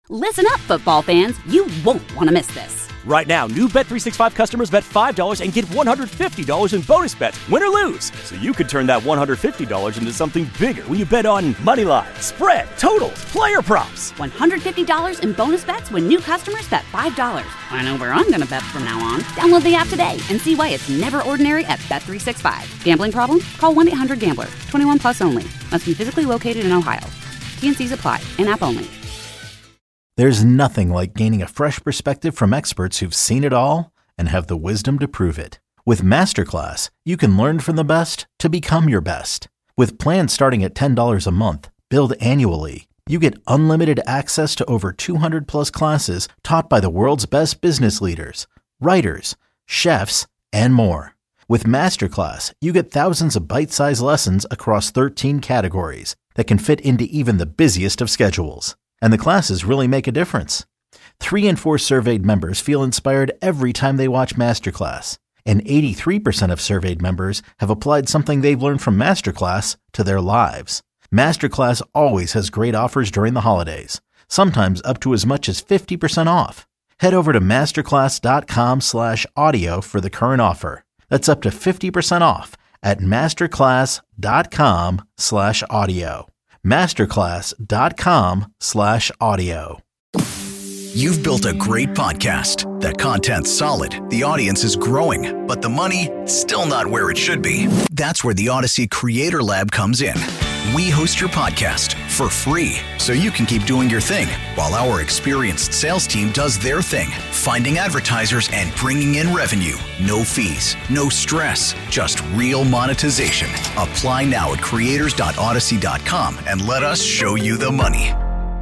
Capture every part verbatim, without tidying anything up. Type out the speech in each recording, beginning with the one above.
Listen up, football fans. You won't want to miss this. Right now, new Bet three sixty-five customers bet five dollars and get one hundred fifty dollars in bonus bets, win or lose. So you could turn that one hundred fifty dollars into something bigger when you bet on money line, spread, totals, player props. one hundred fifty dollars in bonus bets when new customers bet five dollars. I know where I'm going to bet from now on. Download the app today and see why it's never ordinary at Bet three sixty-five. Gambling problem? Call one eight hundred gambler. twenty-one plus only. Must be physically located in Ohio. T N Cs apply. In-app only. There's nothing like gaining a fresh perspective from experts who've seen it all and have the wisdom to prove it. With Masterclass, you can learn from the best to become your best. With plans starting at ten dollars a month, billed annually, you get unlimited access to over two hundred plus classes taught by the world's best business leaders, writers, chefs, and more. With Masterclass, you get thousands of bite-sized lessons across thirteen categories that can fit into even the busiest of schedules. And the classes really make a difference. Three in four surveyed members feel inspired every time they watch Masterclass. And eighty-three percent of surveyed members have applied something they've learned from Masterclass to their lives. Masterclass always has great offers during the holidays, sometimes up to as much as fifty percent off. Head over to masterclass.com slash audio for the current offer. That's up to fifty percent off at masterclass.com slash audio. Masterclass.com slash audio. You've built a great podcast. The content's solid, the audience is growing, but the money, still not where it should be. That's where the Odyssey Creator Lab comes in. We host your podcast for free, so you can keep doing your thing, while our experienced sales team does their thing, finding advertisers and bringing in revenue. No fees, no stress, just real monetization. Apply now at creators dot odyssey dot com and let us show you the money.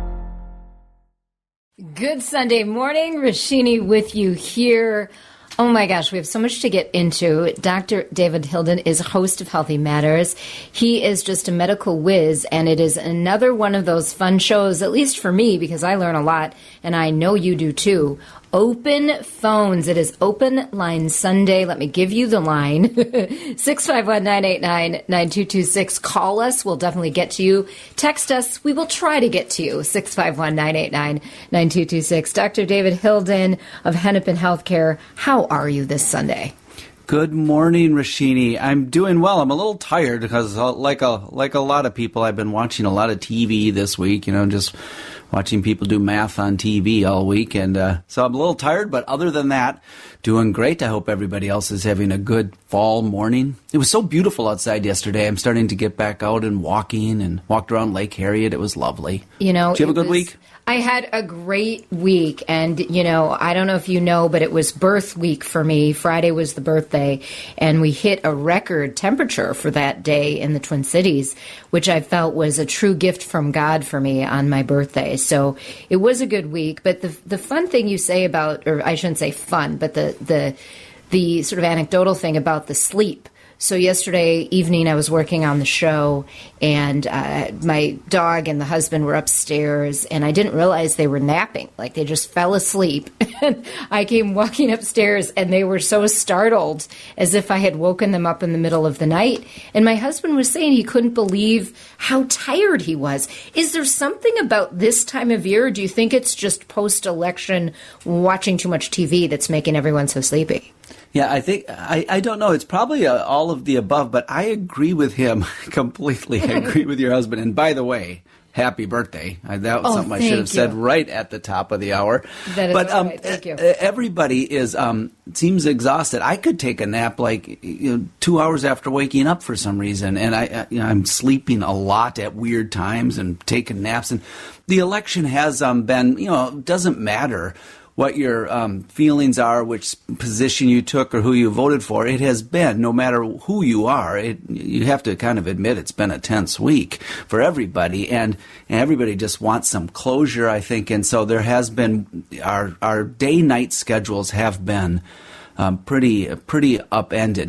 Good Sunday morning. Rashini with you here. Oh my gosh, we have so much to get into. Doctor David Hilden is host of Healthy Matters. He is just a medical whiz, and it is another one of those fun shows, at least for me, because I learn a lot, and I know you do too. Open phones. It is Open Line Sunday. Let me give you the line. six five one, nine eight nine, nine two two six. Call us. We'll definitely get to you. Text us. We will try to get to you. six five one, nine eight nine, nine two two six. Doctor David Hilden of Hennepin Healthcare. How are you this Sunday? Good morning, Rashini. I'm doing well. I'm a little tired because, uh, like a like a lot of people, I've been watching a lot of T V this week. You know, just watching people do math on T V all week, and uh, so I'm a little tired. But other than that, doing great. I hope everybody else is having a good fall morning. It was so beautiful outside yesterday. I'm starting to get back out and walking, and walked around Lake Harriet. It was lovely. You know, did you have a good was- week? I had a great week, and, you know, I don't know if you know, but it was birth week for me. Friday was the birthday, and we hit a record temperature for that day in the Twin Cities, which I felt was a true gift from God for me on my birthday. So it was a good week, but the the fun thing you say about, or I shouldn't say fun, but the the the sort of anecdotal thing about the sleep. So yesterday evening I was working on the show, and uh, my dog and the husband were upstairs, and I didn't realize they were napping. Like, they just fell asleep. And I came walking upstairs, and they were so startled, as if I had woken them up in the middle of the night. And my husband was saying he couldn't believe how tired he was. Is there something about this time of year, or do you think it's just post-election watching too much T V that's making everyone so sleepy? Yeah, I think, I, I don't know. It's probably uh, all of the above, but I agree with him completely. I agree with your husband. And by the way, happy birthday. I, that was oh, something I should have you. said right at the top of the hour. That is but um, right. Thank you. Everybody is um, seems exhausted. I could take a nap like you know, two hours after waking up for some reason, and I, you know, I'm sleeping a lot at weird times and taking naps. And the election has um, been, you know, it doesn't matter what your um, feelings are, which position you took, or who you voted for. It has been, no matter who you are, it, you have to kind of admit it's been a tense week for everybody, and, and everybody just wants some closure, I think. And so there has been, our our day-night schedules have been um, pretty pretty upended.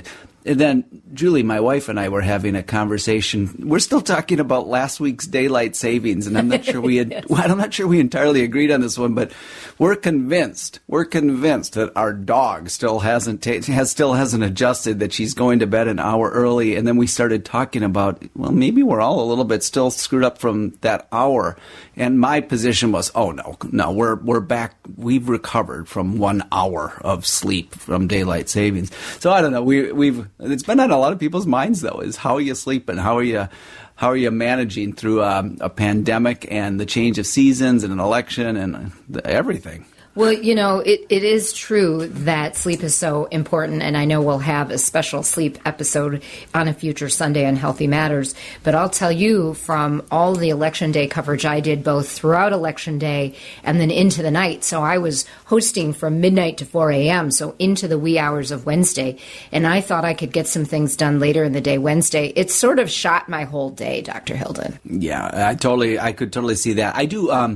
and then Julie, my wife, and I were having a conversation. We're still talking about last week's daylight savings, and I'm not sure we had, yes. well, I'm not sure we entirely agreed on this one, but we're convinced, we're convinced that our dog still hasn't ta- has still hasn't adjusted, that she's going to bed an hour early. And then we started talking about, well, maybe we're all a little bit still screwed up from that hour. And my position was, oh no, no, we're we're back. We've recovered from one hour of sleep from daylight savings. So I don't know. We we've it's been on a lot of people's minds though, is how are you sleeping? How are you how are you managing through um, a pandemic and the change of seasons and an election and the, everything? Well, you know, it, it is true that sleep is so important, and I know we'll have a special sleep episode on a future Sunday on Healthy Matters. But I'll tell you, from all the Election Day coverage I did both throughout Election Day and then into the night. So I was hosting from midnight to four a.m., so into the wee hours of Wednesday. And I thought I could get some things done later in the day Wednesday. It sort of shot my whole day, Doctor Hilden. Yeah, I totally, I could totally see that. I do, um,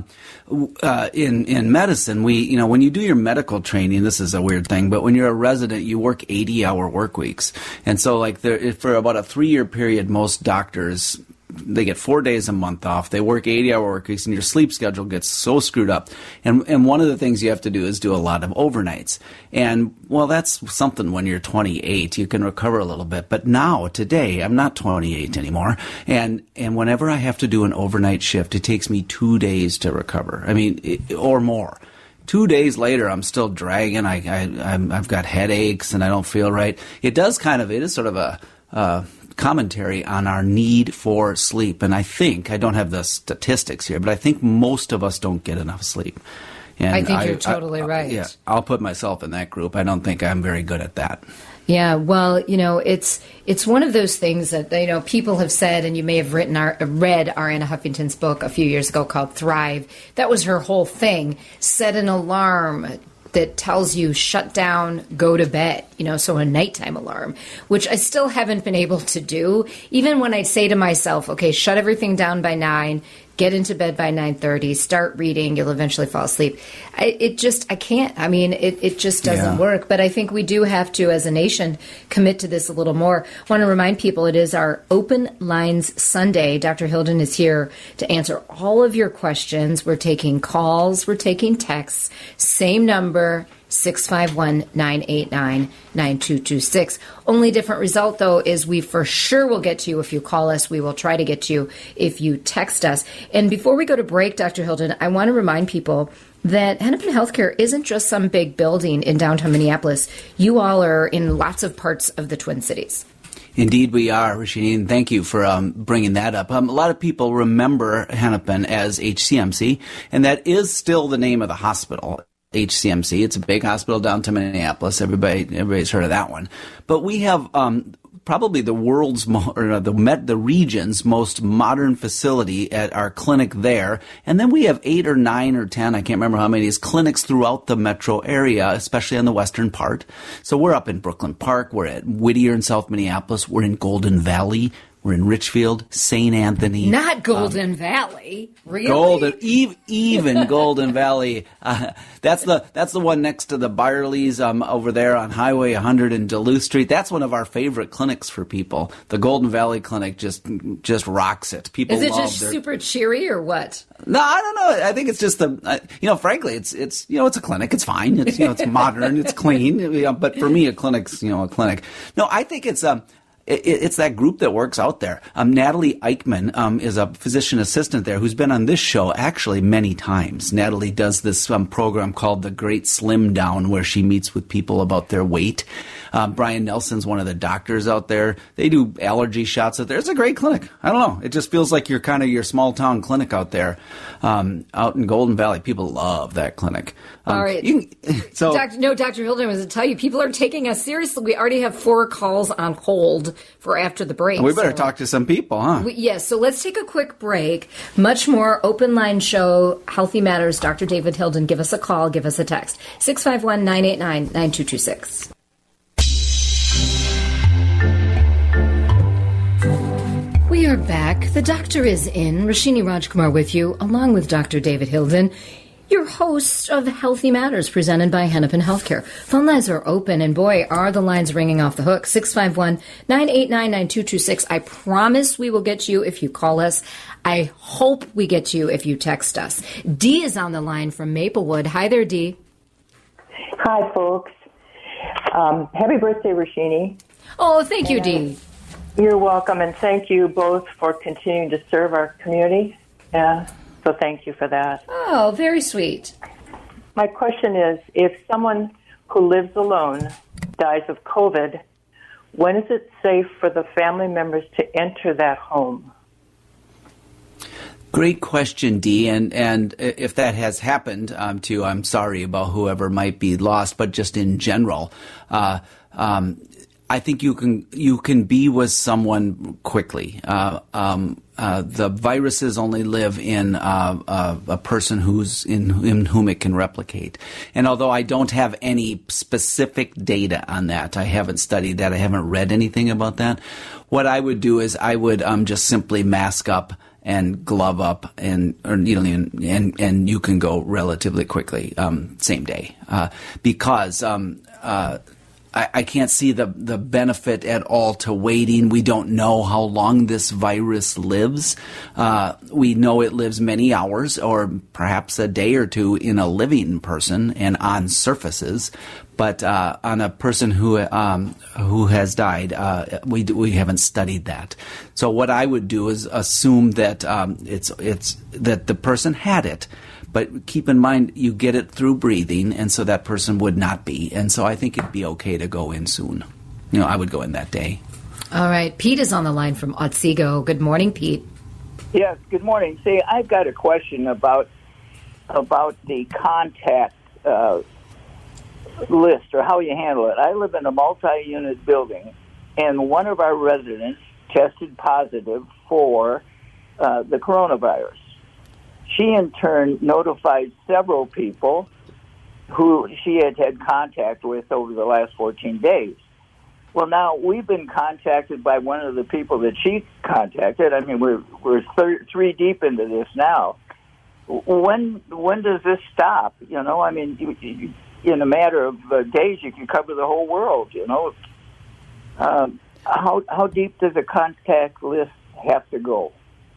uh, in, in medicine, we, you know, when you do your medical training, this is a weird thing, but when you're a resident, you work eighty-hour work weeks. And so, like, there, for about a three-year period, most doctors, they get four days a month off. They work eighty-hour work weeks, and your sleep schedule gets so screwed up. And and one of the things you have to do is do a lot of overnights. And, well, that's something when you're twenty-eight. You can recover a little bit. But now, today, I'm not twenty-eight anymore. And and whenever I have to do an overnight shift, it takes me two days to recover. I mean, it, or more. Two days later, I'm still dragging. I, I, I'm, I've got headaches and I don't feel right. It does kind of, it is sort of a uh, commentary on our need for sleep. And I think, I don't have the statistics here, but I think most of us don't get enough sleep. And I think I, you're totally I, right. Yeah, I'll put myself in that group. I don't think I'm very good at that. Yeah, well, you know, it's it's one of those things that, you know, people have said, and you may have written our, read Arianna Huffington's book a few years ago called Thrive. That was her whole thing. Set an alarm that tells you shut down, go to bed, you know, so a nighttime alarm, which I still haven't been able to do. Even when I say to myself, okay, shut everything down by nine, get into bed by nine thirty, start reading, you'll eventually fall asleep. I, it just, I can't. I mean, it, it just doesn't yeah. work. But I think we do have to, as a nation, commit to this a little more. I want to remind people it is our Open Lines Sunday. Doctor Hilden is here to answer all of your questions. We're taking calls, we're taking texts, same number, six five one, nine eight nine, nine two two six. Only different result, though, is we for sure will get to you if you call us. We will try to get to you if you text us. And before we go to break, Doctor Hilden, I want to remind people that Hennepin Healthcare isn't just some big building in downtown Minneapolis. You all are in lots of parts of the Twin Cities. Indeed, we are, Rashini, and thank you for um, bringing that up. Um, a lot of people remember Hennepin as H C M C, and that is still the name of the hospital. H C M C. It's a big hospital downtown Minneapolis. Everybody, everybody's heard of that one. But we have um, probably the world's, mo- or the Met, the region's most modern facility at our clinic there. And then we have eight or nine or ten, I can't remember how many, clinics throughout the metro area, especially on the western part. So we're up in Brooklyn Park. We're at Whittier in South Minneapolis. We're in Golden Valley. We're in Richfield, Saint Anthony. Not Golden um, Valley, really? Golden, even, even Golden Valley. Uh, that's the that's the one next to the Byerly's um, over there on Highway one hundred in Duluth Street. That's one of our favorite clinics for people. The Golden Valley Clinic just just rocks it. People Is it love just their... super cheery or what? No, I don't know. I think it's just the uh, you know, frankly, it's it's you know, it's a clinic. It's fine. It's you know, it's modern. It's clean. You know, but for me, a clinic's you know a clinic. No, I think it's um. It's that group that works out there. Um, Natalie Eichmann um, is a physician assistant there who's been on this show actually many times. Natalie does this um, program called The Great Slim Down where she meets with people about their weight. Um, Brian Nelson's one of the doctors out there. They do allergy shots out there. It's a great clinic. I don't know. It just feels like you're kind of your small town clinic out there um, out in Golden Valley. People love that clinic. Um, All right. You can, so Doctor No, Doctor Hilden was to tell you, people are taking us seriously. We already have four calls on hold for after the break. We better so. talk to some people, huh? We, yes, so let's take a quick break. Much more open line show, Healthy Matters. Doctor David Hilden, give us a call, give us a text. six five one, nine eight nine, nine two two six. We are back. The doctor is in. Rashini Rajkumar with you, along with Doctor David Hilden. your host of Healthy Matters, presented by Hennepin Healthcare. Phone lines are open, and boy, are the lines ringing off the hook. six five one, nine eight nine, nine two two six. I promise we will get to you if you call us. I hope we get to you if you text us. Dee is on the line from Maplewood. Hi there, Dee. Hi, folks. Um, happy birthday, Rashini. Oh, thank you, Dee. You're welcome, and thank you both for continuing to serve our community. Yeah, so thank you for that. Oh, very sweet. My question is, if someone who lives alone dies of COVID, when is it safe for the family members to enter that home? Great question, Dee, and and if that has happened um, to you, I'm sorry about whoever might be lost, but just in general, uh, um, I think you can you can be with someone quickly. Uh, um, uh, the viruses only live in uh, uh, a person who's in, in whom it can replicate. And although I don't have any specific data on that, I haven't studied that, I haven't read anything about that. What I would do is I would um, just simply mask up and glove up, and or, you know, and and you can go relatively quickly, um, same day, uh, because. Um, uh, I, I can't see the, the benefit at all to waiting. We don't know how long this virus lives. Uh, we know it lives many hours or perhaps a day or two in a living person and on surfaces. But uh, on a person who um, who has died, uh, we we haven't studied that. So what I would do is assume that um, it's it's that the person had it. But keep in mind, you get it through breathing, and so that person would not be. And so I think it'd be okay to go in soon. You know, I would go in that day. All right. Pete is on the line from Otsego. Good morning, Pete. Yes, good morning. See, I've got a question about about the contact uh, list or how you handle it. I live in a multi-unit building, and one of our residents tested positive for uh, the coronavirus. She, in turn, notified several people who she had had contact with over the last fourteen days. Well, now, we've been contacted by one of the people that she contacted. I mean, we're we're thir- three deep into this now. When when does this stop? You know, I mean, you, you, in a matter of uh, days, you can cover the whole world, you know. Um, how how deep does a contact list have to go?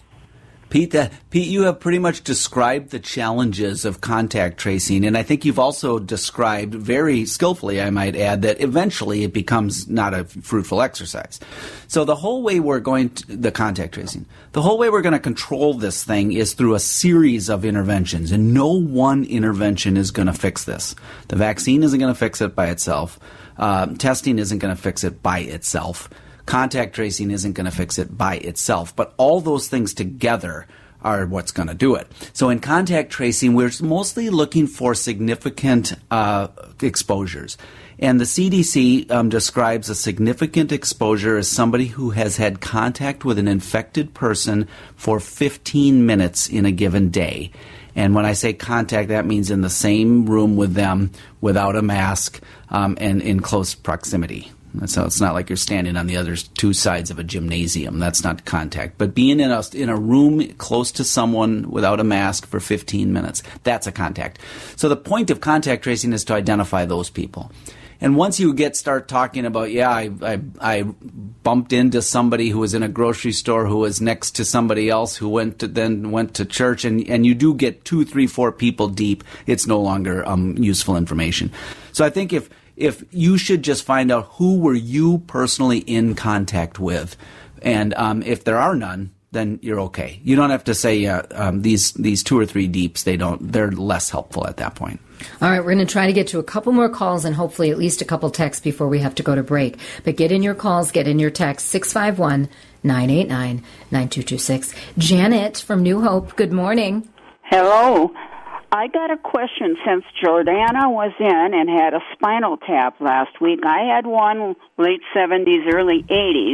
Pete, that, Pete, you have pretty much described the challenges of contact tracing, and I think you've also described very skillfully, I might add, that eventually it becomes not a fruitful exercise. So the whole way we're going to, the contact tracing, the whole way we're going to control this thing is through a series of interventions, and no one intervention is going to fix this. The vaccine isn't going to fix it by itself. Uh, testing isn't going to fix it by itself. Contact tracing isn't going to fix it by itself, but all those things together are what's going to do it. So in contact tracing, we're mostly looking for significant uh, exposures. And the C D C um, describes a significant exposure as somebody who has had contact with an infected person for fifteen minutes in a given day. And when I say contact, that means in the same room with them without a mask um, and in close proximity. So it's not like you're standing on the other two sides of a gymnasium. That's not contact. But being in a, in a room close to someone without a mask for fifteen minutes, that's a contact. So the point of contact tracing is to identify those people. And once you get start talking about, yeah, I, I, I bumped into somebody who was in a grocery store who was next to somebody else who went to, then went to church, and, and you do get two, three, four people deep, it's no longer um, useful information. So I think if If you should just find out who were you personally in contact with, and um, if there are none, then you're okay. You don't have to say uh, um, these these two or three deeps. They don't. They're less helpful at that point. All right, we're going to try to get to a couple more calls and hopefully at least a couple texts before we have to go to break. But get in your calls, get in your texts. six five one, nine eight nine, nine two two six. Janet from New Hope. Good morning. Hello. I got a question. Since Jordana was in and had a spinal tap last week, I had one late seventies, early eighties.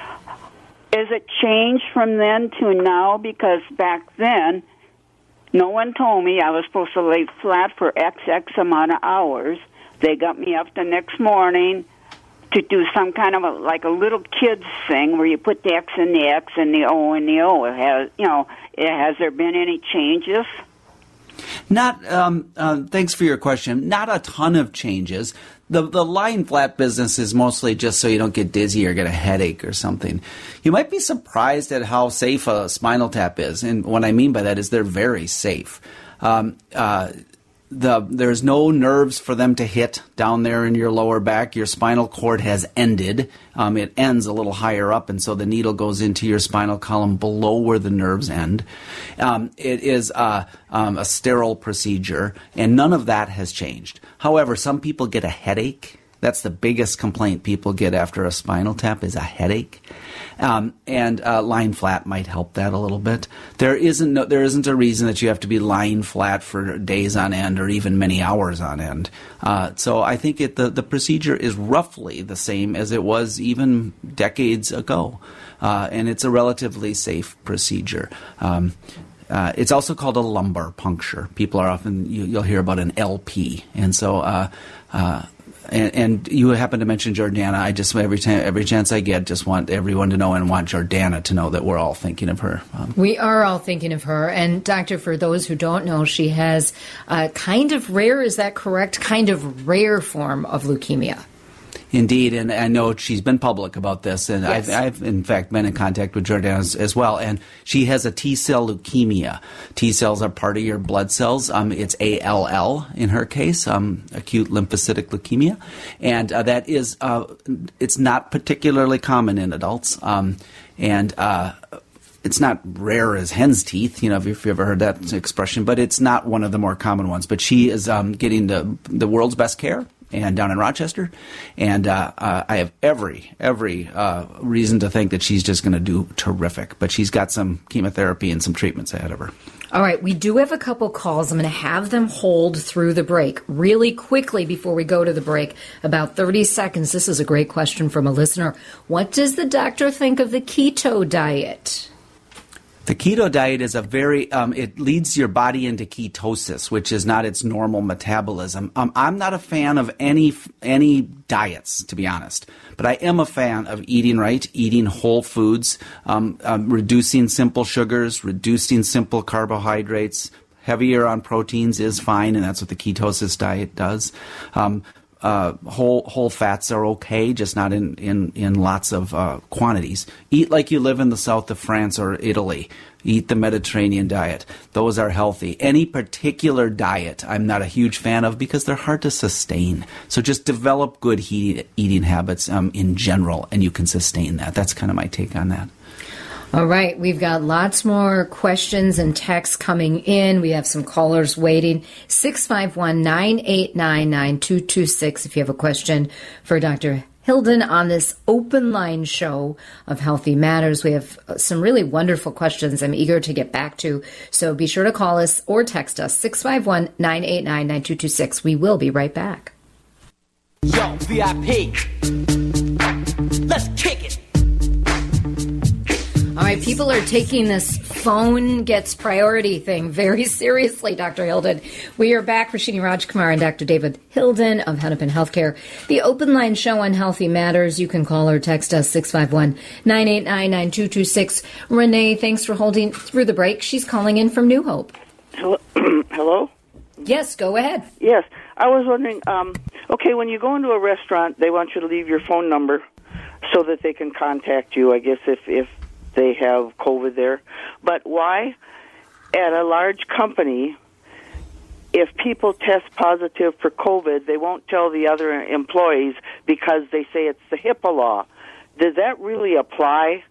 Is it changed from then to now? Because back then, no one told me I was supposed to lay flat for X, X amount of hours. They got me up the next morning to do some kind of a, like a little kid's thing where you put the X in the X and the O in the O. It has, you know, it, has there been any changes? Not. Um, uh, thanks for your question. Not a ton of changes. The the lying flat business is mostly just so you don't get dizzy or get a headache or something. You might be surprised at how safe a spinal tap is, and what I mean by that is they're very safe. Um, uh, The, there's no nerves for them to hit down there in your lower back. Your spinal cord has ended. Um, it ends a little higher up, and so the needle goes into your spinal column below where the nerves end. Um, it is uh, um, a sterile procedure, and none of that has changed. However, some people get a headache. That's the biggest complaint people get after a spinal tap is a headache. Um, and uh, lying flat might help that a little bit. There isn't no, there isn't a reason that you have to be lying flat for days on end or even many hours on end. Uh, so I think it, the, the procedure is roughly the same as it was even decades ago. Uh, and it's a relatively safe procedure. Um, Uh, it's also called a lumbar puncture. People are often, you, you'll hear about an L P. And so, uh, uh, and, and you happen to mention Jordana. I just, every time, every chance I get, just want everyone to know and want Jordana to know that we're all thinking of her. Um, we are all thinking of her. And Doctor, for those who don't know, she has a kind of rare, is that correct? Kind of rare form of leukemia. Indeed, and I know she's been public about this, and yes. I've, I've, in fact, been in contact with Jordana as, as well, and she has a T-cell leukemia. T-cells are part of your blood cells. Um, it's A L L in her case, um, acute lymphocytic leukemia, and uh, that is, uh, it's not particularly common in adults, um, and uh, it's not rare as hen's teeth, you know, if you've ever heard that expression, but it's not one of the more common ones. But she is um, getting the, the world's best care. And down in Rochester, and uh, uh, I have every every uh, reason to think that she's just going to do terrific. But she's got some chemotherapy and some treatments ahead of her. All right, we do have a couple calls. I'm going to have them hold through the break really quickly before we go to the break. About thirty seconds. This is a great question from a listener. What does the doctor think of the keto diet? The keto diet is a very, um, it leads your body into ketosis, which is not its normal metabolism. Um, I'm not a fan of any any diets, to be honest, but I am a fan of eating right, eating whole foods, um, um, reducing simple sugars, reducing simple carbohydrates. Heavier on proteins is fine, and that's what the ketosis diet does. Um, Uh, whole whole fats are okay, just not in, in, in lots of uh, quantities. Eat like you live in the south of France or Italy. Eat the Mediterranean diet. Those are healthy. Any particular diet I'm not a huge fan of because they're hard to sustain. So just develop good he- eating habits um, in general, and you can sustain that. That's kind of my take on that. All right, we've got lots more questions and texts coming in. We have some callers waiting. six five one, nine eight nine, nine two two six if you have a question for Doctor Hilden on this open line show of Healthy Matters. We have some really wonderful questions I'm eager to get back to. So be sure to call us or text us, six five one, nine eight nine, nine two two six. We will be right back. Yo, V I P. Let's kick it. All right, people are taking this phone gets priority thing very seriously, Doctor Hilden. We are back, Rashini Rajkumar and Doctor David Hilden of Hennepin Healthcare. The open line show on Healthy Matters. You can call or text us, six five one, nine eight nine, nine two two six. Renee, thanks for holding through the break. She's calling in from New Hope. Hello? Hello? Yes, go ahead. Yes, I was wondering, um, okay, when you go into a restaurant, they want you to leave your phone number so that they can contact you, I guess, if, if they have COVID there. But why, at a large company, if people test positive for COVID, they won't tell the other employees because they say it's the HIPAA law. Does that really apply?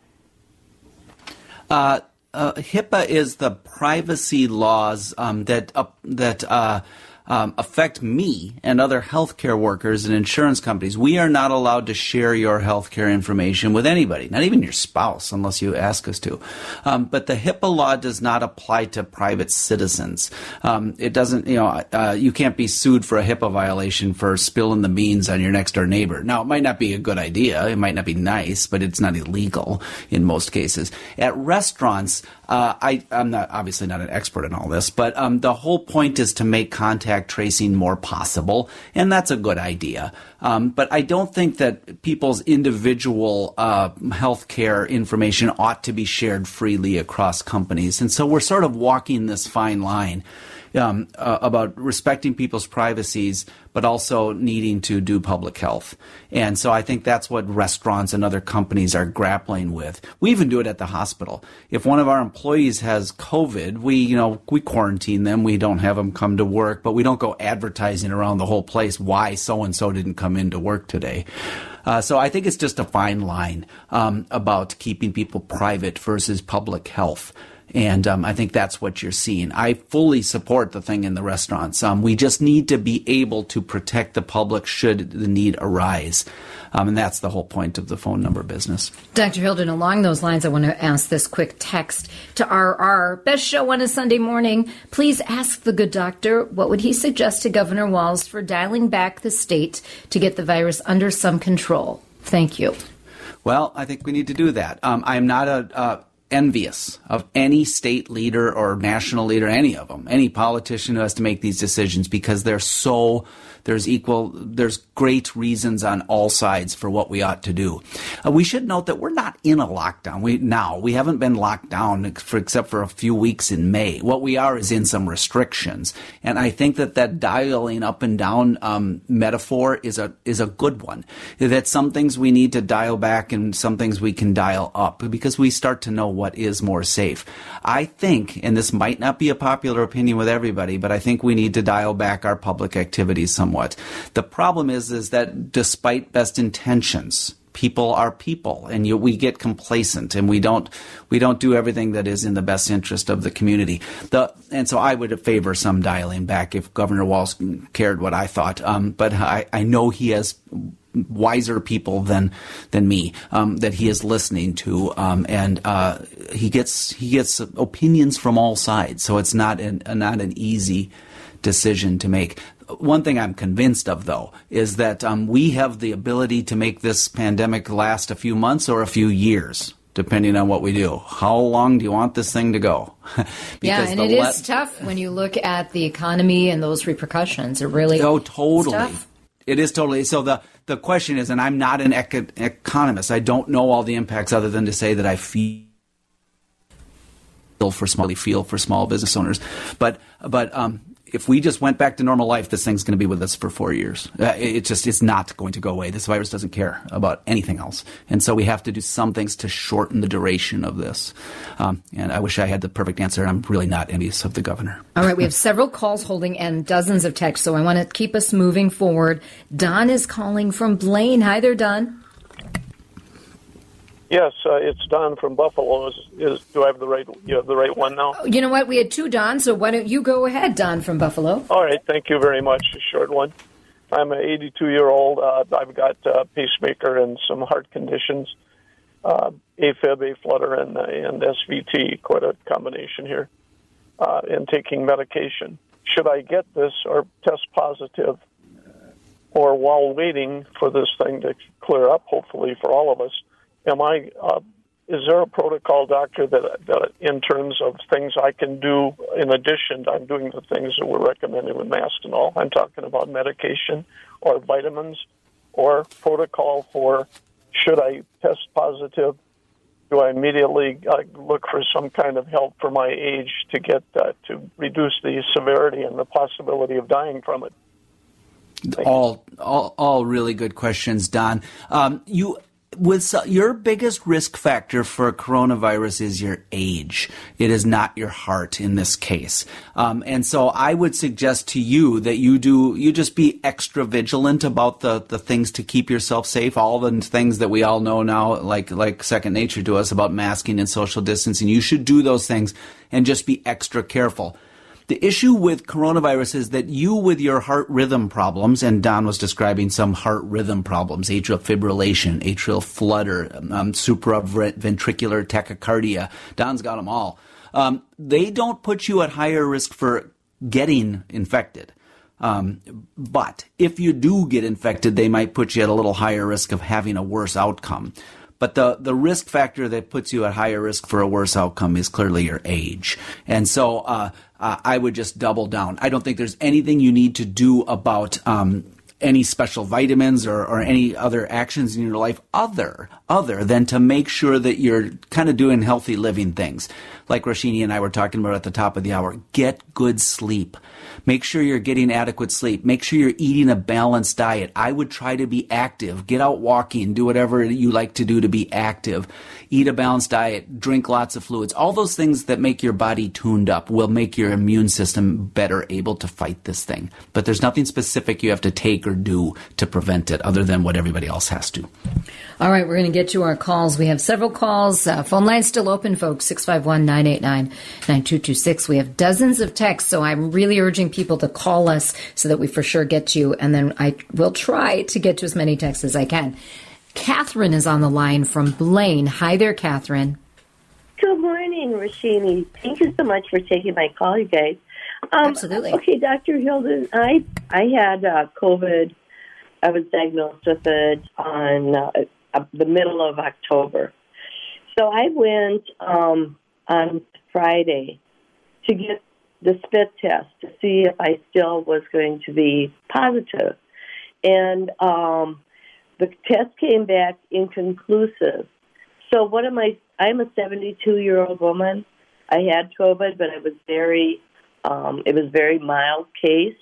Uh, uh, HIPAA is the privacy laws um, that uh, that uh, um, affect me and other healthcare workers and insurance companies. We are not allowed to share your healthcare information with anybody, not even your spouse, unless you ask us to. Um, but the HIPAA law does not apply to private citizens. Um, it doesn't, you know, uh, you can't be sued for a HIPAA violation for spilling the beans on your next door neighbor. Now, it might not be a good idea. It might not be nice, but it's not illegal in most cases. At restaurants, uh, I, I'm not obviously not an expert in all this, but um, the whole point is to make contact tracing more possible, and that's a good idea. Um, but I don't think that people's individual uh, healthcare information ought to be shared freely across companies. And so we're sort of walking this fine line. um, uh, about respecting people's privacies, but also needing to do public health. And so I think that's what restaurants and other companies are grappling with. We even do it at the hospital. If one of our employees has COVID, we, you know, we quarantine them. We don't have them come to work, but we don't go advertising around the whole place why so-and-so didn't come into work today. Uh, so I think it's just a fine line um, about keeping people private versus public health. And um, I think that's what you're seeing. I fully support the thing in the restaurants. Um, we just need to be able to protect the public should the need arise. Um, and that's the whole point of the phone number business. Doctor Hilden, along those lines, I want to ask this quick text to R R. Best show on a Sunday morning. Please ask the good doctor, what would he suggest to Governor Walz for dialing back the state to get the virus under some control? Thank you. Well, I think we need to do that. Um, I'm not a... Uh, envious of any state leader or national leader, any of them, any politician who has to make these decisions, because they're so, there's equal, there's great reasons on all sides for what we ought to do. Uh, we should note that we're not in a lockdown. We now, we haven't been locked down for, except for a few weeks in May. What we are is in some restrictions. And I think that that dialing up and down um, metaphor is a, is a good one. That some things we need to dial back and some things we can dial up, because we start to know what what is more safe. I think, and this might not be a popular opinion with everybody, but I think we need to dial back our public activities somewhat. The problem is, is that despite best intentions, people are people, and you, we get complacent, and we don't we don't do everything that is in the best interest of the community. The and so I would favor some dialing back if Governor Walz cared what I thought. Um, but I, I know he has wiser people than than me um, that he is listening to, um, and uh, he gets he gets opinions from all sides. So it's not an not an easy decision to make. One thing I'm convinced of, though, is that um, we have the ability to make this pandemic last a few months or a few years, depending on what we do. How long do you want this thing to go? Yeah, and it le- is tough when you look at the economy and those repercussions. It really oh, totally. Tough. It is totally. So the, the question is, and I'm not an eco- economist. I don't know all the impacts other than to say that I feel for small feel for small business owners. But but um, if we just went back to normal life, this thing's going to be with us for four years. Uh, it, it just it's not going to go away. This virus doesn't care about anything else, and so we have to do some things to shorten the duration of this. Um, and I wish I had the perfect answer. And I'm really not envious of the governor. All right, we have several calls holding and dozens of texts, so I want to keep us moving forward. Don is calling from Blaine. Hi there, Don. Yes, uh, it's Don from Buffalo. Is, is do I have the right? You have the right one now? You know what? We had two Dons, so why don't you go ahead, Don from Buffalo? All right, thank you very much. A short one. I'm an eighty-two-year-old. Uh, I've got a pacemaker and some heart conditions, uh, AFib, A-flutter, and, uh, and S V T. Quite a combination here. Uh, and taking medication. Should I get this or test positive, or while waiting for this thing to clear up, hopefully for all of us? Am I? Uh, is there a protocol, doctor, that, that in terms of things I can do in addition? I'm doing the things that we're recommending with masks and all. I'm talking about medication or vitamins, or protocol for should I test positive? Do I immediately uh, look for some kind of help for my age to get uh, to reduce the severity and the possibility of dying from it? All, all, all really good questions, Don. Um, you. With your biggest risk factor for coronavirus is your age. It is not your heart in this case. Um, and so I would suggest to you that you do, you just be extra vigilant about the, the things to keep yourself safe. All the things that we all know now, like, like second nature to us about masking and social distancing. You should do those things and just be extra careful. The issue with coronavirus is that you, with your heart rhythm problems, and Don was describing some heart rhythm problems, atrial fibrillation, atrial flutter, um, supraventricular tachycardia. Don's got them all. Um, they don't put you at higher risk for getting infected. Um, but if you do get infected, they might put you at a little higher risk of having a worse outcome. But the, the risk factor that puts you at higher risk for a worse outcome is clearly your age. And so uh, uh, I would just double down. I don't think there's anything you need to do about um, any special vitamins or, or any other actions in your life other other than to make sure that you're kind of doing healthy living things. Like Rashini and I were talking about at the top of the hour, get good sleep. Make sure you're getting adequate sleep. Make sure you're eating a balanced diet. I would try to be active. Get out walking. Do whatever you like to do to be active. Eat a balanced diet. Drink lots of fluids. All those things that make your body tuned up will make your immune system better able to fight this thing. But there's nothing specific you have to take or do to prevent it other than what everybody else has to. All right, we're going to get to our calls. We have several calls. Uh, phone line's still open, folks, six five one, nine eight nine, nine two two six. We have dozens of texts, so I'm really urging people to call us so that we for sure get to you, and then I will try to get to as many texts as I can. Catherine is on the line from Blaine. Hi there, Catherine. Good morning, Rashini. Thank you so much for taking my call, you guys. Um, Absolutely. Okay, Doctor Hilden, I I had uh, COVID. I was diagnosed with it on uh, uh, the middle of October. So I went um, on Friday to get the spit test to see if I still was going to be positive. And um, the test came back inconclusive. So what am I? I'm a seventy-two-year-old woman. I had COVID, but it was very, um, it was very mild case.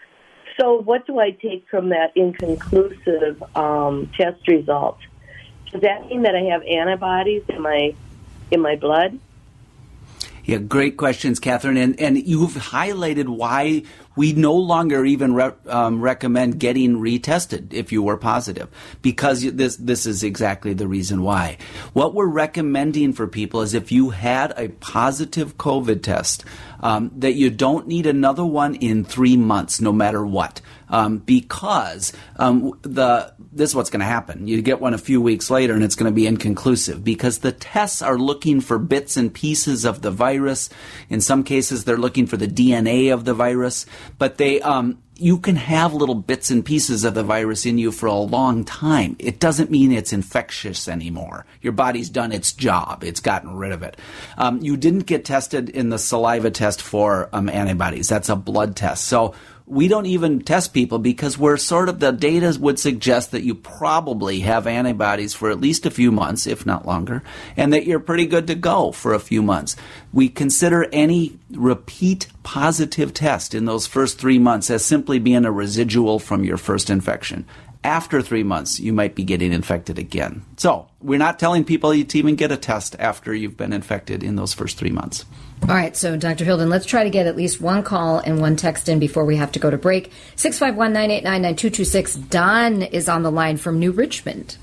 So what do I take from that inconclusive um, test result? Does that mean that I have antibodies in my in my blood? Yeah, great questions, Catherine. And, and you've highlighted why we no longer even re- um, recommend getting retested if you were positive, because this this is exactly the reason why. What we're recommending for people is if you had a positive COVID test, um, that you don't need another one in three months, no matter what, um, because um, the this is what's going to happen. You get one a few weeks later, and it's going to be inconclusive because the tests are looking for bits and pieces of the virus. In some cases, they're looking for the D N A of the virus. But they, um, you can have little bits and pieces of the virus in you for a long time. It doesn't mean it's infectious anymore. Your body's done its job. It's gotten rid of it. Um, you didn't get tested in the saliva test for um, antibodies. That's a blood test. So we don't even test people because we're sort of, the data would suggest that you probably have antibodies for at least a few months, if not longer, and that you're pretty good to go for a few months. We consider any repeat positive test in those first three months as simply being a residual from your first infection. After three months, you might be getting infected again. So we're not telling people to even get a test after you've been infected in those first three months. All right, so Doctor Hilden, let's try to get at least one call and one text in before we have to go to break. six five one, nine eight nine, nine two two six. Don is on the line from New Richmond.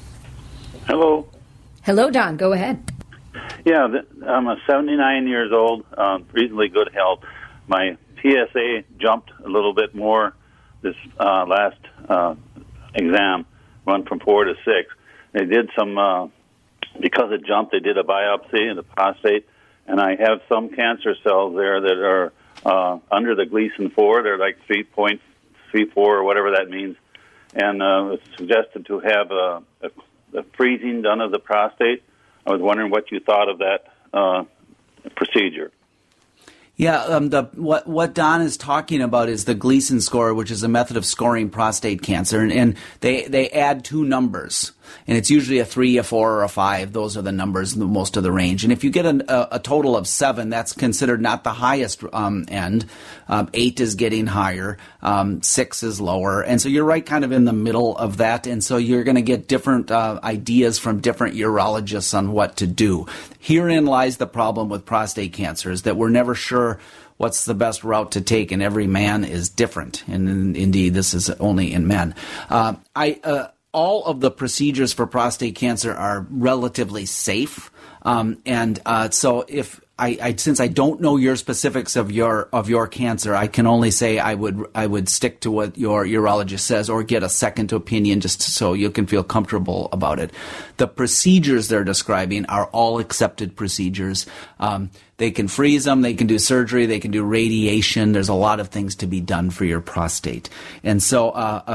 Hello. Hello, Don. Go ahead. Yeah, I'm a seventy-nine years old, um, reasonably good health. My P S A jumped a little bit more this uh, last uh, exam, run from four to six. They did some, uh, because it jumped, they did a biopsy in the prostate, and I have some cancer cells there that are uh, under the Gleason four. They're like three point three four or whatever that means. And uh, it's suggested to have a, a, a freezing done of the prostate. I was wondering what you thought of that uh, procedure. Yeah, um, the what what Don is talking about is the Gleason score, which is a method of scoring prostate cancer, and, and they they add two numbers, and it's usually a three, a four, or a five. Those are the numbers, most of the range. And if you get a, a, a total of seven, that's considered not the highest um, end. Um, eight is getting higher, um, six is lower, and so you're right, kind of in the middle of that. And so you're going to get different uh, ideas from different urologists on what to do. Herein lies the problem with prostate cancer: is that we're never sure what's the best route to take, and every man is different. And in, indeed, this is only in men. Uh, I uh, all of the procedures for prostate cancer are relatively safe, um, and uh, so if I, I since I don't know your specifics of your of your cancer, I can only say I would I would stick to what your urologist says, or get a second opinion just so you can feel comfortable about it. The procedures they're describing are all accepted procedures. Um, they can freeze them, they can do surgery, they can do radiation. There's a lot of things to be done for your prostate, and so uh, uh,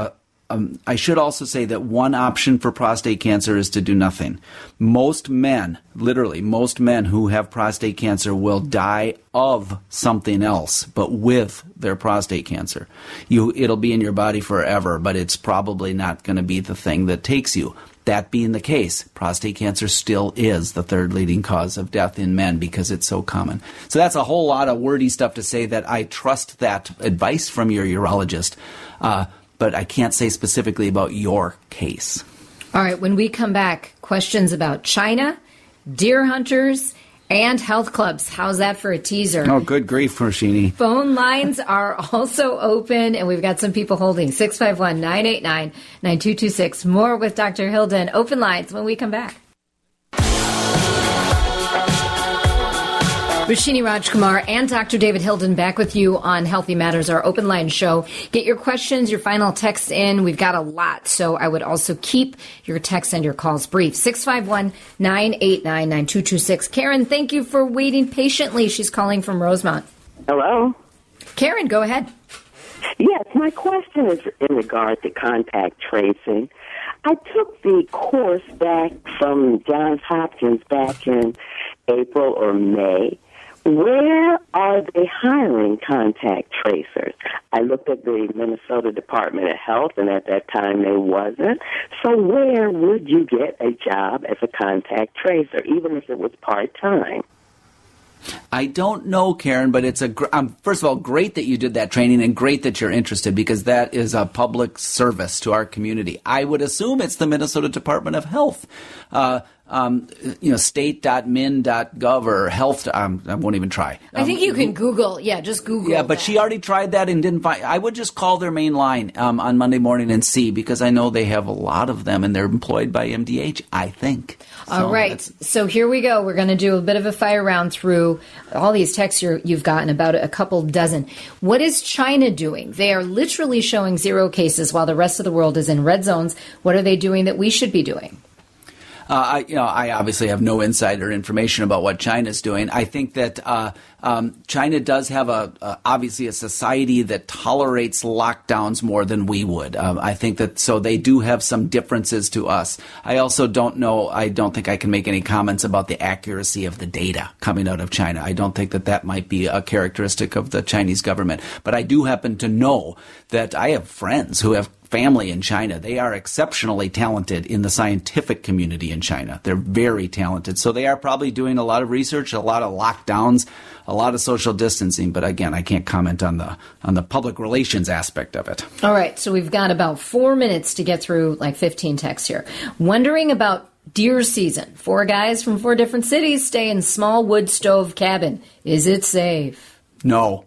um, I should also say that one option for prostate cancer is to do nothing. Most men, literally, most men who have prostate cancer will die of something else, but with their prostate cancer. You, it'll be in your body forever, but it's probably not going to be the thing that takes you. That being the case, prostate cancer still is the third leading cause of death in men because it's so common. So that's a whole lot of wordy stuff to say that I trust that advice from your urologist, uh, but I can't say specifically about your case. All right, when we come back, questions about China, deer hunters, and health clubs. How's that for a teaser? Oh, good grief, Roshini. Phone lines are also open, and we've got some people holding. six five one, nine eight nine, nine two two six. More with Doctor Hilden. Open lines when we come back. Roshini Rajkumar and Doctor David Hilden back with you on Healthy Matters, our open line show. Get your questions, your final texts in. We've got a lot, so I would also keep your texts and your calls brief. six five one, nine eight nine, nine two two six. Karen, thank you for waiting patiently. She's calling from Rosemont. Hello? Karen, go ahead. Yes, my question is in regard to contact tracing. I took the course back from Johns Hopkins back in April or May. Where are they hiring contact tracers? I looked at the Minnesota Department of Health, and at that time there wasn't. So where would you get a job as a contact tracer, even if it was part-time? I don't know, Karen, but it's a gr- um, first of all, great that you did that training and great that you're interested because that is a public service to our community. I would assume it's the Minnesota Department of Health. Uh, Um, you know, state dot min dot gov or health. Um, I won't even try. Um, I think you can Google. Yeah, just Google. Yeah, but that. she already tried that and didn't find. I would just call their main line um, on Monday morning and see because I know they have a lot of them and they're employed by M D H. I think. All so right. So here we go. We're going to do a bit of a fire round through all these texts you're, you've gotten, about a couple dozen. What is China doing? They are literally showing zero cases while the rest of the world is in red zones. What are they doing that we should be doing? Uh, I, you know, I obviously have no insider information about what China's doing. I think that uh, um, China does have a uh, obviously a society that tolerates lockdowns more than we would. Um, I think that so they do have some differences to us. I also don't know. I don't think I can make any comments about the accuracy of the data coming out of China. I don't think that that might be a characteristic of the Chinese government. But I do happen to know that I have friends who have family in China. They are exceptionally talented in the scientific community in China. They're very talented. So they are probably doing a lot of research, a lot of lockdowns, a lot of social distancing. But again, I can't comment on the on the public relations aspect of it. All right. So we've got about four minutes to get through like fifteen texts here. Wondering about deer season. Four guys from four different cities stay in small wood stove cabin. Is it safe? No.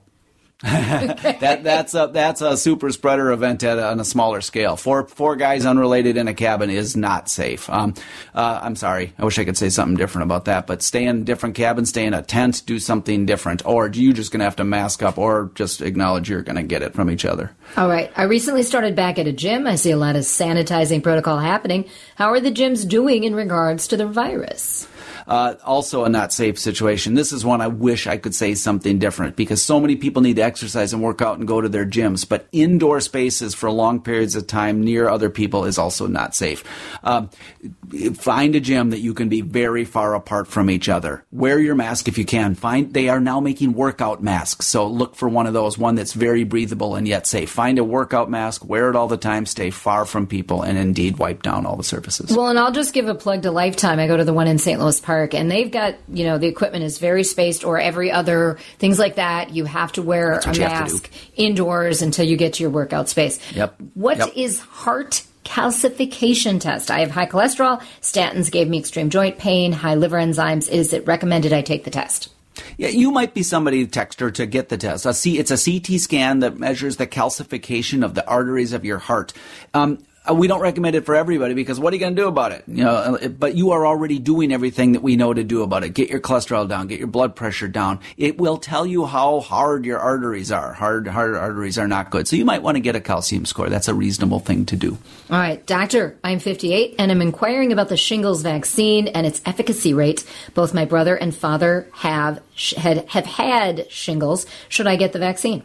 that that's a that's a super spreader event at a, on a smaller scale. Four four guys unrelated in a cabin is not safe. Um, uh, I'm sorry. I wish I could say something different about that. But stay in different cabins, stay in a tent, do something different, or you just gonna have to mask up, or just acknowledge you're gonna get it from each other. All right. I recently started back at a gym. I see a lot of sanitizing protocol happening. How are the gyms doing in regards to the virus? Uh, also a not safe situation. This is one I wish I could say something different because so many people need to exercise and work out and go to their gyms, but indoor spaces for long periods of time near other people is also not safe. Um, find a gym that you can be very far apart from each other. Wear your mask if you can. Find they are now making workout masks, so look for one of those, one that's very breathable and yet safe. Find a workout mask, wear it all the time, stay far from people, and indeed wipe down all the surfaces. Well, and I'll just give a plug to Lifetime. I go to the one in Saint Louis Park, and they've got, you know, the equipment is very spaced, or every other, things like that. You have to wear a mask indoors until you get to your workout space. Yep. What yep. is heart calcification test? I have high cholesterol. Statins gave me extreme joint pain, high liver enzymes. Is it recommended I take the test? Yeah, you might be somebody, Texter, to get the test. A C, it's a C T scan that measures the calcification of the arteries of your heart. Um, We don't recommend it for everybody because what are you going to do about it? You know, but you are already doing everything that we know to do about it. Get your cholesterol down, get your blood pressure down. It will tell you how hard your arteries are. Hard, hard arteries are not good. So you might want to get a calcium score. That's a reasonable thing to do. All right, doctor, I'm fifty-eight and I'm inquiring about the shingles vaccine and its efficacy rate. Both my brother and father have had, have had shingles. Should I get the vaccine?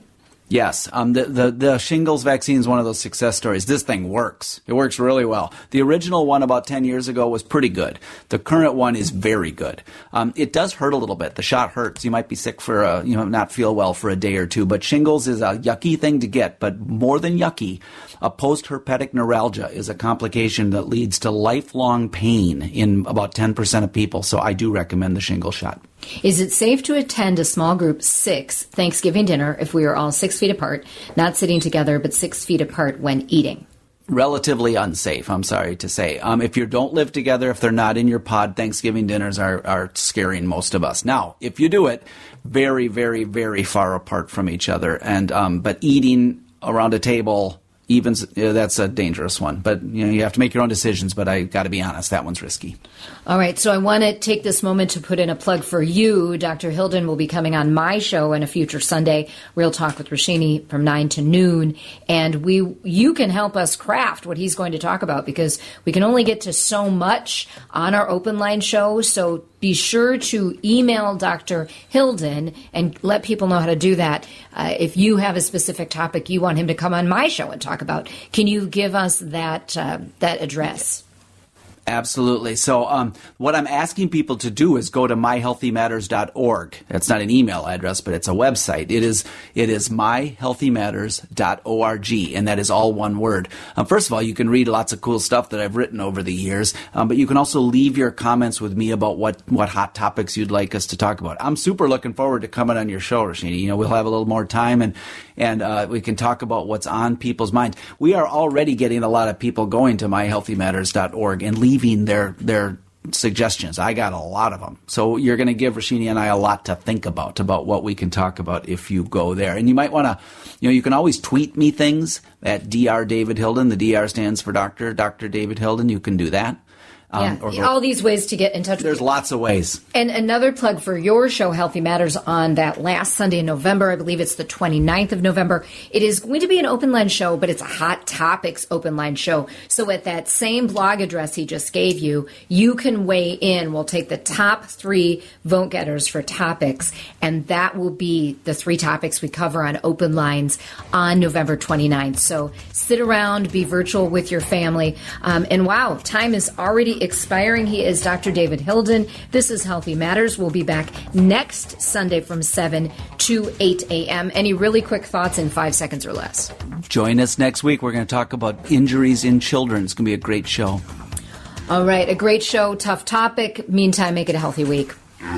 Yes, um, the, the the shingles vaccine is one of those success stories. This thing works. It works really well. The original one about ten years ago was pretty good. The current one is very good. Um, it does hurt a little bit. The shot hurts. You might be sick for a, you know, not feel well for a day or two. But shingles is a yucky thing to get. But more than yucky, a post-herpetic neuralgia is a complication that leads to lifelong pain in about ten percent of people. So I do recommend the shingle shot. Is it safe to attend a small group six Thanksgiving dinner if we are all six feet apart, not sitting together, but six feet apart when eating? Relatively unsafe, I'm sorry to say. Um, if you don't live together, if they're not in your pod, Thanksgiving dinners are, are scaring most of us. Now, if you do it, very, very, very far apart from each other. And um, but eating around a table, even uh, that's a dangerous one. But you know, you have to make your own decisions. But I got to be honest, that one's risky. All right, so I want to take this moment to put in a plug for you. Doctor Hilden will be coming on my show on a future Sunday, Real Talk with Rashini, from nine to noon. And we, you can help us craft what he's going to talk about, because we can only get to so much on our open line show. So be sure to email Doctor Hilden and let people know how to do that. Uh, if you have a specific topic you want him to come on my show and talk about, can you give us that uh, that address? Absolutely. So um, what I'm asking people to do is go to my healthy matters dot org. That's not an email address, but it's a website. It is it is my healthy matters dot org, and that is all one word. Um, first of all, you can read lots of cool stuff that I've written over the years, um, but you can also leave your comments with me about what, what hot topics you'd like us to talk about. I'm super looking forward to coming on your show, Rashini. You know, we'll have a little more time, and and uh, we can talk about what's on people's minds. We are already getting a lot of people going to my healthy matters dot org and leaving their their suggestions. I got a lot of them. So you're going to give Rashini and I a lot to think about, about what we can talk about if you go there. And you might want to, you know, you can always tweet me things at Doctor David Hilden. The D R stands for Doctor, Doctor David Hilden. You can do that. Um, yeah, all these ways to get in touch with There's you. lots of ways. And another plug for your show, Healthy Matters, on that last Sunday in November. I believe it's the twenty-ninth of November. It is going to be an open line show, but it's a Hot Topics open line show. So at that same blog address he just gave you, you can weigh in. We'll take the top three vote getters for topics, and that will be the three topics we cover on open lines on November twenty-ninth. So sit around, be virtual with your family. Um, and wow, time is already expiring. He is Doctor David Hilden. This is Healthy Matters. We'll be back next Sunday from seven to eight a.m. Any really quick thoughts in five seconds or less? Join us next week. We're going to talk about injuries in children. It's going to be a great show. All right, a great show, tough topic. Meantime, make it a healthy week.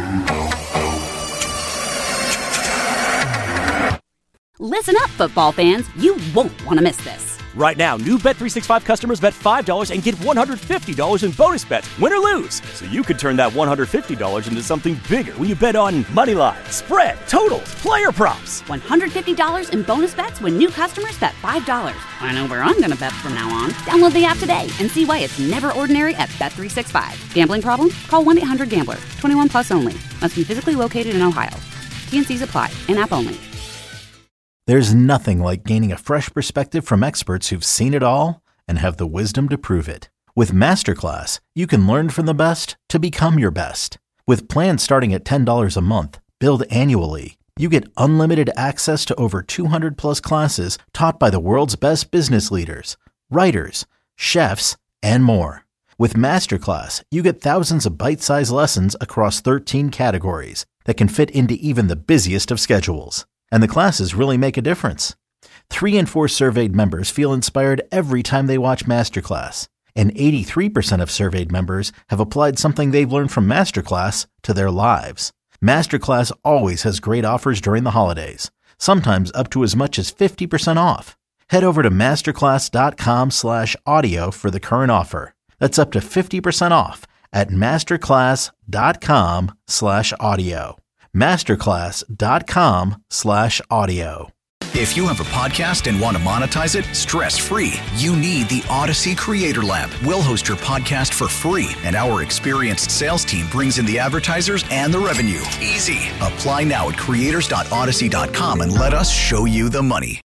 Listen up, football fans. You won't want to miss this. Right now, new Bet three sixty-five customers bet five dollars and get one hundred fifty dollars in bonus bets, win or lose. So you could turn that one hundred fifty dollars into something bigger when you bet on money line, spread, totals, player props. one hundred fifty dollars in bonus bets when new customers bet five dollars. I know where I'm going to bet from now on. Download the app today and see why it's never ordinary at Bet three sixty-five. Gambling problem? Call one eight hundred gambler. twenty-one plus only. Must be physically located in Ohio. T N Cs apply. In-app only. There's nothing like gaining a fresh perspective from experts who've seen it all and have the wisdom to prove it. With Masterclass, you can learn from the best to become your best. With plans starting at ten dollars a month, billed annually, you get unlimited access to over two hundred plus classes taught by the world's best business leaders, writers, chefs, and more. With Masterclass, you get thousands of bite-sized lessons across thirteen categories that can fit into even the busiest of schedules. And the classes really make a difference. Three in four surveyed members feel inspired every time they watch Masterclass. And eighty-three percent of surveyed members have applied something they've learned from Masterclass to their lives. Masterclass always has great offers during the holidays, sometimes up to as much as fifty percent off. Head over to masterclass.com slash audio for the current offer. That's up to fifty percent off at masterclass.com slash audio. Masterclass.com slash audio. If you have a podcast and want to monetize it stress-free, you need the Odyssey Creator Lab. We'll host your podcast for free, and our experienced sales team brings in the advertisers and the revenue. Easy. Apply now at creators dot odyssey dot com and let us show you the money.